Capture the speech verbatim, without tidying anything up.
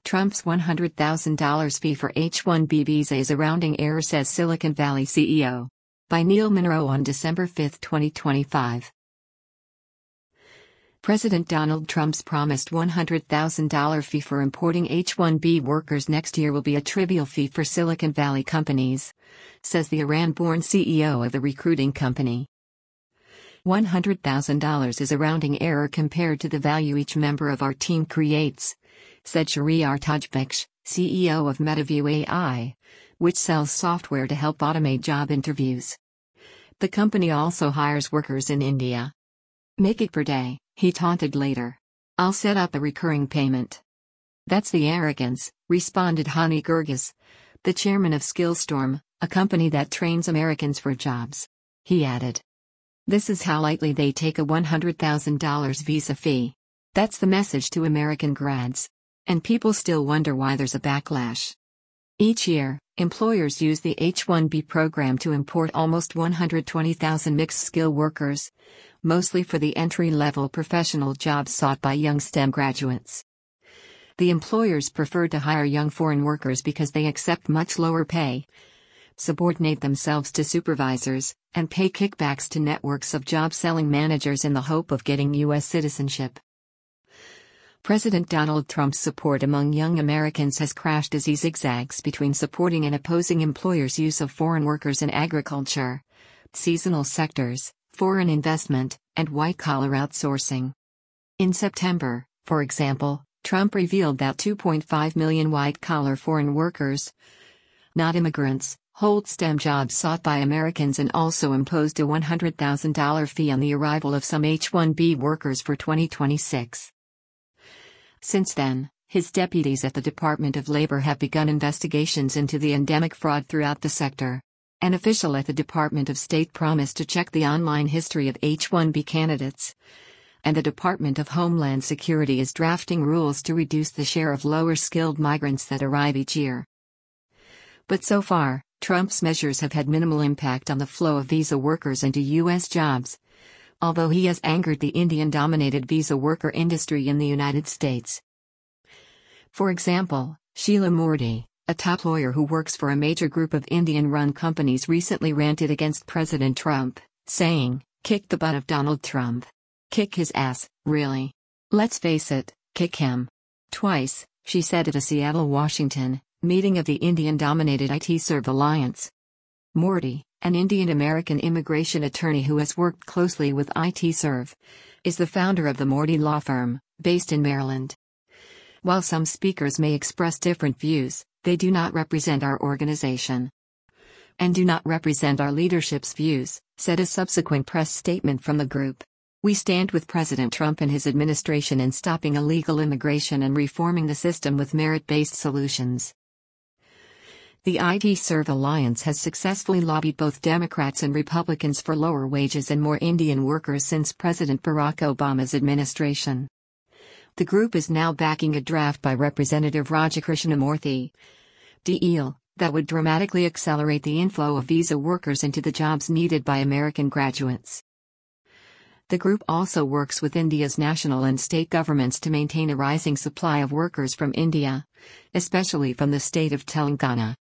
Trump's one hundred thousand dollars fee for H one B visa is a rounding error, says Silicon Valley C E O. By Neil Monroe on December fifth, twenty twenty-five. President Donald Trump's promised one hundred thousand dollars fee for importing H one B workers next year will be a trivial fee for Silicon Valley companies, says the Iran-born C E O of the recruiting company. one hundred thousand dollars is a rounding error compared to the value each member of our team creates, said Shahryar Tajbeksh, C E O of MetaView A I, which sells software to help automate job interviews. The company also hires workers in India. Make it per day, he taunted later. I'll set up a recurring payment. That's the arrogance, responded Hani Girgis, the chairman of Skillstorm, a company that trains Americans for jobs. He added, "This is how lightly they take a one hundred thousand dollars visa fee. That's the message to American grads. And people still wonder why there's a backlash." Each year, employers use the H one B program to import almost one hundred twenty thousand mixed-skill workers, mostly for the entry-level professional jobs sought by young STEM graduates. The employers prefer to hire young foreign workers because they accept much lower pay, subordinate themselves to supervisors, and pay kickbacks to networks of job-selling managers in the hope of getting U S citizenship. President Donald Trump's support among young Americans has crashed as he zigzags between supporting and opposing employers' use of foreign workers in agriculture, seasonal sectors, foreign investment, and white-collar outsourcing. In September, for example, Trump revealed that two point five million white-collar foreign workers, not immigrants, hold STEM jobs sought by Americans, and also imposed a one hundred thousand dollars fee on the arrival of some H one B workers for twenty twenty-six. Since then, his deputies at the Department of Labor have begun investigations into the endemic fraud throughout the sector. An official at the Department of State promised to check the online history of H one B candidates, and the Department of Homeland Security is drafting rules to reduce the share of lower-skilled migrants that arrive each year. But so far, Trump's measures have had minimal impact on the flow of visa workers into U S jobs, although he has angered the Indian-dominated visa worker industry in the United States. For example, Sheila Murthy, a top lawyer who works for a major group of Indian-run companies, recently ranted against President Trump, saying, "Kick the butt of Donald Trump. Kick his ass, really. Let's face it, kick him." Twice, she said at a Seattle, Washington, meeting of the Indian-dominated I T Serve Alliance. Murthy, an Indian-American immigration attorney who has worked closely with I T Serve, is the founder of the Murthy Law Firm, based in Maryland. While some speakers may express different views, they do not represent our organization. And do not represent our leadership's views, said a subsequent press statement from the group. We stand with President Trump and his administration in stopping illegal immigration and reforming the system with merit-based solutions. The I T Serve Alliance has successfully lobbied both Democrats and Republicans for lower wages and more Indian workers since President Barack Obama's administration. The group is now backing a draft by Representative Raja Krishnamurthy, D L, that would dramatically accelerate the inflow of visa workers into the jobs needed by American graduates. The group also works with India's national and state governments to maintain a rising supply of workers from India, especially from the state of Telangana.